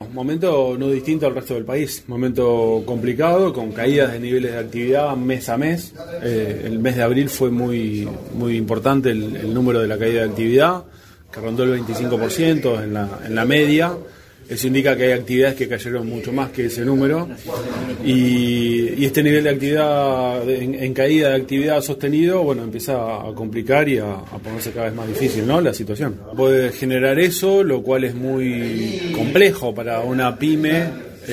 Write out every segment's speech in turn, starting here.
Un momento no distinto al resto del país, momento complicado, con caídas de niveles de actividad mes a mes. El mes de abril fue muy importante el número de la caída de actividad, que rondó el 25% en la media. Eso indica que hay actividades que cayeron mucho más que ese número, y este nivel de actividad, en caída de actividad sostenido, bueno, empieza a complicar y a ponerse cada vez más difícil, ¿no?, la situación. Puede generar eso, lo cual es muy complejo para una pyme,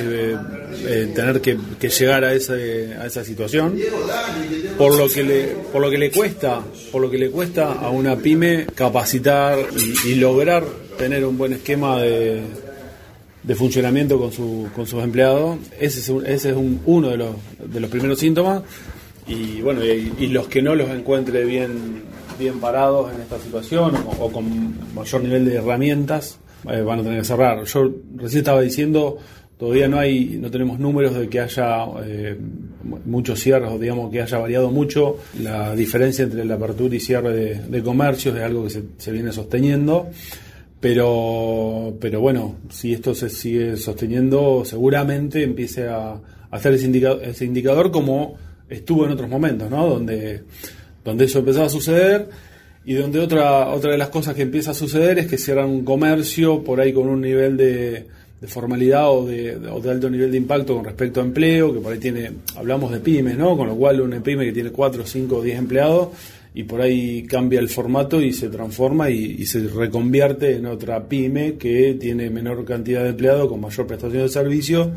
tener que llegar a esa situación, por lo que le cuesta a una pyme capacitar y lograr tener un buen esquema de funcionamiento con sus empleados. Ese es uno de los primeros síntomas, y bueno, y los que no los encuentre bien parados en esta situación o con mayor nivel de herramientas, van a tener que cerrar. Yo recién estaba diciendo, todavía no tenemos números de que haya muchos cierres, o digamos que haya variado mucho la diferencia entre la apertura y cierre de comercios. Es algo que se viene sosteniendo. Pero bueno, si esto se sigue sosteniendo, seguramente empiece a hacer ese indicador como estuvo en otros momentos, ¿no? Donde eso empezaba a suceder, y donde otra de las cosas que empieza a suceder es que cierran un comercio por ahí con un nivel de formalidad o de alto nivel de impacto con respecto a empleo, que por ahí hablamos de pymes, ¿no? Con lo cual una pyme que tiene 4, 5 o 10 empleados, y por ahí cambia el formato y se transforma y se reconvierte en otra pyme que tiene menor cantidad de empleados con mayor prestación de servicios,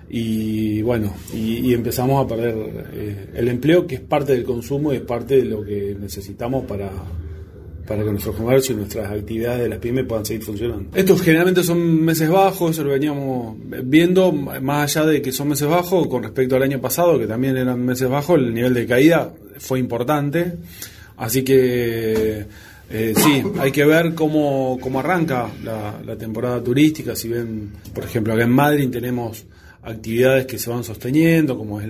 y bueno, y empezamos a perder el empleo, que es parte del consumo y es parte de lo que necesitamos para que nuestro comercio y nuestras actividades de las pymes puedan seguir funcionando. Estos generalmente son meses bajos, eso lo veníamos viendo, más allá de que son meses bajos, con respecto al año pasado, que también eran meses bajos, el nivel de caída fue importante. Así que sí, hay que ver cómo arranca la temporada turística. Si ven, por ejemplo, acá en Madrid tenemos actividades que se van sosteniendo, como es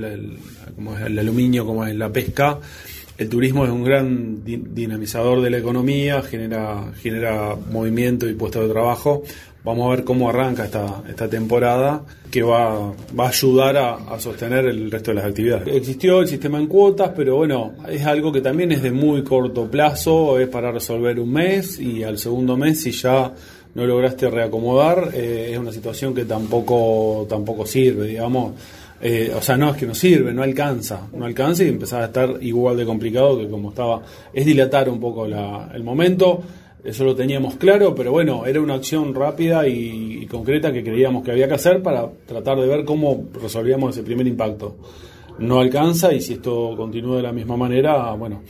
el aluminio, como es la pesca. El turismo es un gran dinamizador de la economía, genera movimiento y puestos de trabajo. Vamos a ver cómo arranca esta temporada, que va a ayudar a sostener el resto de las actividades. Existió el sistema en cuotas, pero bueno, es algo que también es de muy corto plazo, es para resolver un mes, y al segundo mes, si ya no lograste reacomodar, es una situación que tampoco sirve, digamos. O sea, no es que no sirve, no alcanza y empezaba a estar igual de complicado que como estaba. Es dilatar un poco el momento. Eso lo teníamos claro, pero bueno, era una acción rápida y concreta que creíamos que había que hacer para tratar de ver cómo resolvíamos ese primer impacto. No alcanza, y si esto continúa de la misma manera, bueno,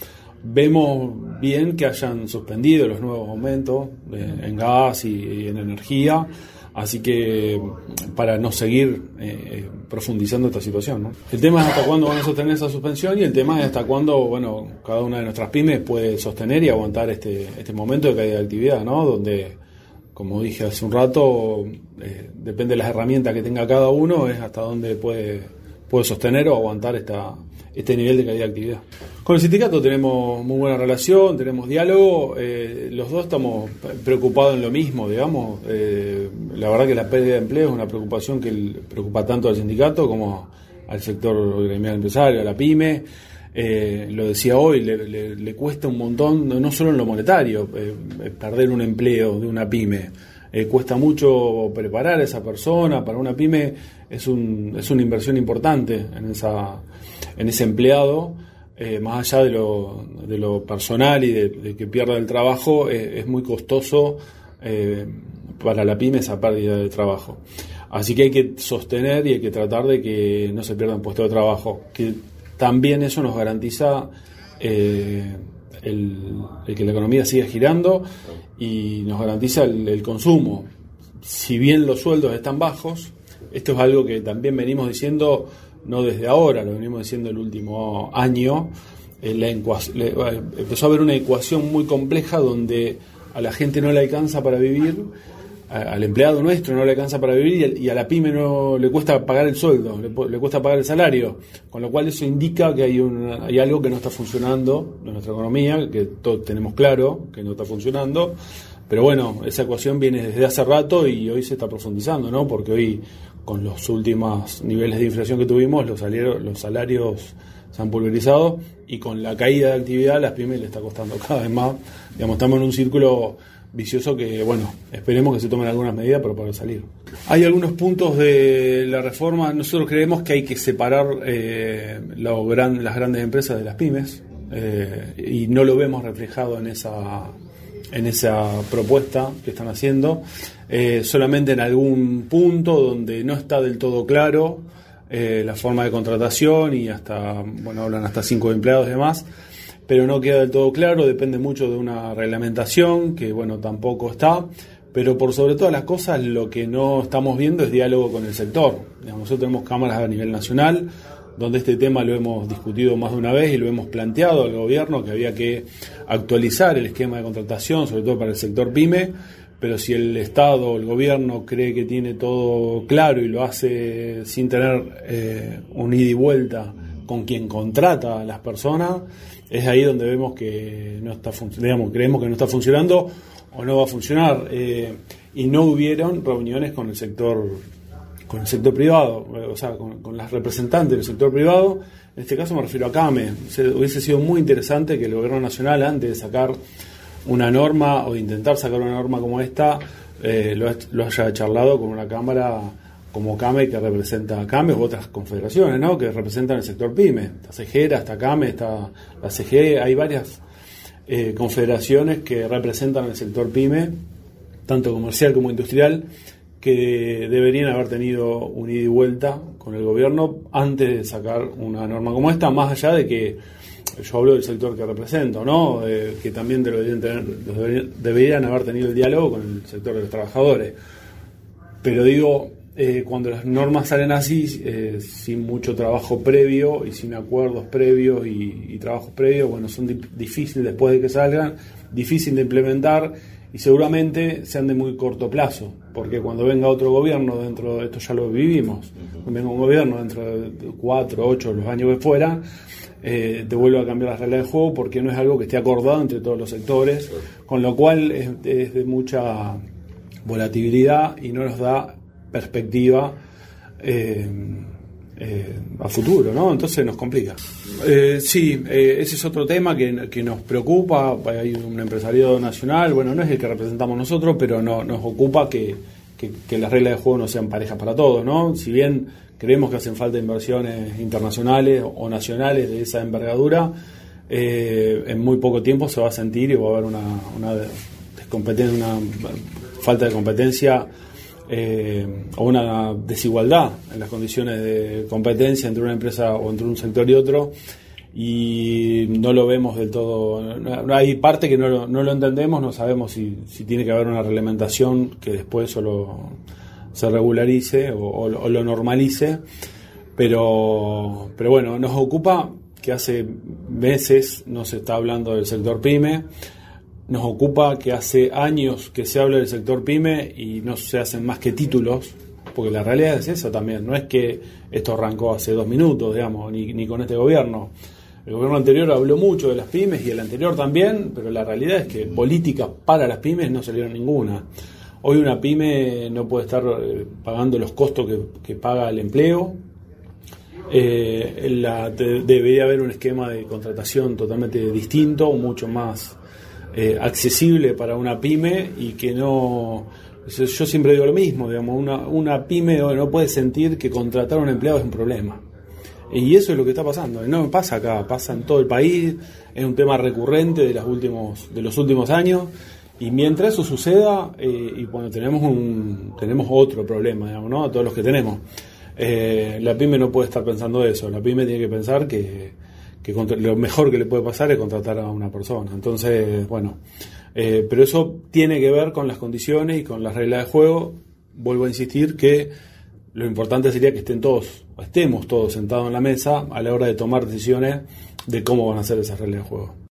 vemos bien que hayan suspendido los nuevos aumentos en gas y en energía, así que para no seguir profundizando esta situación, ¿no? El tema es hasta cuándo van a sostener esa suspensión, y el tema es hasta cuándo, bueno, cada una de nuestras pymes puede sostener y aguantar este momento de caída de actividad, ¿no? Donde, como dije hace un rato, depende de las herramientas que tenga cada uno, es hasta dónde puede sostener o aguantar este nivel de caída de actividad. Con el sindicato tenemos muy buena relación, tenemos diálogo, los dos estamos preocupados en lo mismo, digamos. La verdad que la pérdida de empleo es una preocupación que preocupa tanto al sindicato como al sector gremial empresario, a la pyme. Lo decía hoy, le cuesta un montón, no solo en lo monetario, perder un empleo de una pyme. Cuesta mucho preparar a esa persona. Para una pyme es una inversión importante en ese empleado, más allá de lo personal y de que pierda el trabajo. Es muy costoso para la pyme esa pérdida de trabajo, así que hay que sostener y hay que tratar de que no se pierdan puestos de trabajo, que también eso nos garantiza el que la economía siga girando y nos garantiza el consumo. Si bien los sueldos están bajos, esto es algo que también venimos diciendo, no desde ahora, lo venimos diciendo el último año. Empezó a haber una ecuación muy compleja donde a la gente no le alcanza para vivir, al empleado nuestro no le alcanza para vivir, y a la pyme no le cuesta pagar el sueldo, le cuesta pagar el salario, con lo cual eso indica que hay algo que no está funcionando en nuestra economía, que todos tenemos claro que no está funcionando, Pero bueno, esa ecuación viene desde hace rato y hoy se está profundizando, ¿no? Porque hoy, con los últimos niveles de inflación que tuvimos, los salarios se han pulverizado, y con la caída de actividad a las pymes le está costando cada vez más. Digamos, estamos en un círculo vicioso que, bueno, esperemos que se tomen algunas medidas para poder salir. Hay algunos puntos de la reforma. Nosotros creemos que hay que separar las grandes empresas de las pymes, y no lo vemos reflejado en esa propuesta que están haciendo, solamente en algún punto donde no está del todo claro la forma de contratación, y hablan hasta 5 empleados y demás, pero no queda del todo claro, depende mucho de una reglamentación que, tampoco está. Pero por sobre todas las cosas, lo que no estamos viendo es diálogo con el sector. Nosotros tenemos cámaras a nivel nacional, donde este tema lo hemos discutido más de una vez y lo hemos planteado al gobierno, que había que actualizar el esquema de contratación, sobre todo para el sector pyme. Pero si el Estado o el gobierno cree que tiene todo claro y lo hace sin tener un ida y vuelta con quien contrata a las personas, es ahí donde vemos que no está funcionando, creemos que no está funcionando o no va a funcionar. Y no hubieron reuniones con el sector privado, o sea, con las representantes del sector privado. En este caso me refiero a CAME. Hubiese sido muy interesante que el gobierno nacional, antes de sacar una norma o de intentar sacar una norma como esta, lo haya charlado con una cámara como CAME, que representa a CAME, u otras confederaciones, ¿no?, que representan el sector pyme. Está CEGERA, está CAME, está la CGE, hay varias confederaciones que representan el sector pyme, tanto comercial como industrial, que deberían haber tenido un ida y vuelta con el gobierno antes de sacar una norma como esta, más allá de que yo hablo del sector que represento, ¿no? Que también deberían haber tenido el diálogo con el sector de los trabajadores. Pero digo, cuando las normas salen así, sin mucho trabajo previo y sin acuerdos previos y trabajos previos, son difíciles después de que salgan, difícil de implementar, y seguramente sean de muy corto plazo, porque cuando venga otro gobierno, dentro de esto ya lo vivimos, cuando venga un gobierno dentro de 4, 8, los años que fuera, te vuelve a cambiar las reglas del juego, porque no es algo que esté acordado entre todos los sectores, con lo cual es de mucha volatilidad y no nos da perspectiva a futuro, ¿no? Entonces nos complica. Sí, ese es otro tema que nos preocupa. Hay un empresariado nacional, no es el que representamos nosotros, pero nos ocupa que las reglas de juego no sean parejas para todos, ¿no? Si bien creemos que hacen falta inversiones internacionales o nacionales de esa envergadura, en muy poco tiempo se va a sentir y va a haber una falta de competencia, o una desigualdad en las condiciones de competencia entre una empresa o entre un sector y otro, y no lo vemos del todo. Hay parte que no lo entendemos, no sabemos si tiene que haber una reglamentación que después solo se regularice o lo normalice, pero nos ocupa que hace meses no se está hablando del sector pyme. Nos ocupa que hace años que se habla del sector pyme y no se hacen más que títulos, porque la realidad es esa también. No es que esto arrancó hace 2 minutos, ni con este gobierno. El gobierno anterior habló mucho de las pymes y el anterior también, pero la realidad es que políticas para las pymes no salieron ninguna. Hoy una pyme no puede estar pagando los costos que paga el empleo. Debería haber un esquema de contratación totalmente distinto, mucho más accesible para una pyme, y que no. Yo siempre digo lo mismo, una pyme no puede sentir que contratar a un empleado es un problema, y eso es lo que está pasando. No pasa acá, pasa en todo el país, es un tema recurrente de los últimos años, y mientras eso suceda, tenemos otro problema, ¿no? A todos los que tenemos, la pyme no puede estar pensando eso. La pyme tiene que pensar que lo mejor que le puede pasar es contratar a una persona. Entonces, pero eso tiene que ver con las condiciones y con las reglas de juego. Vuelvo a insistir que lo importante sería que estemos todos sentados en la mesa a la hora de tomar decisiones de cómo van a ser esas reglas de juego.